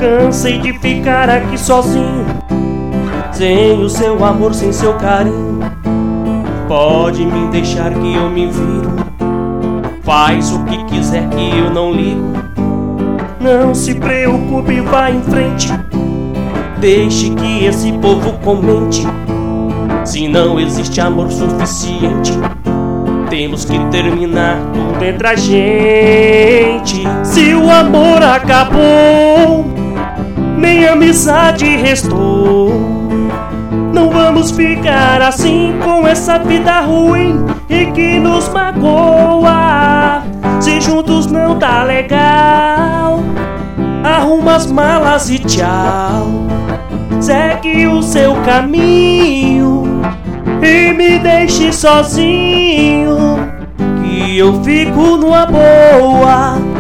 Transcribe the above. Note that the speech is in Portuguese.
Cansei de ficar aqui sozinho, sem o seu amor, sem seu carinho. Pode me deixar que eu me viro, faz o que quiser que eu não ligo. Não se preocupe, vá em frente, deixe que esse povo comente. Se não existe amor suficiente, temos que terminar tudo entre a gente. Se o amor acabou, nem amizade restou. Não vamos ficar assim com essa vida ruim e que nos magoa. Se juntos não tá legal, arruma as malas e tchau. Segue o seu caminho e me deixe sozinho, que eu fico numa boa.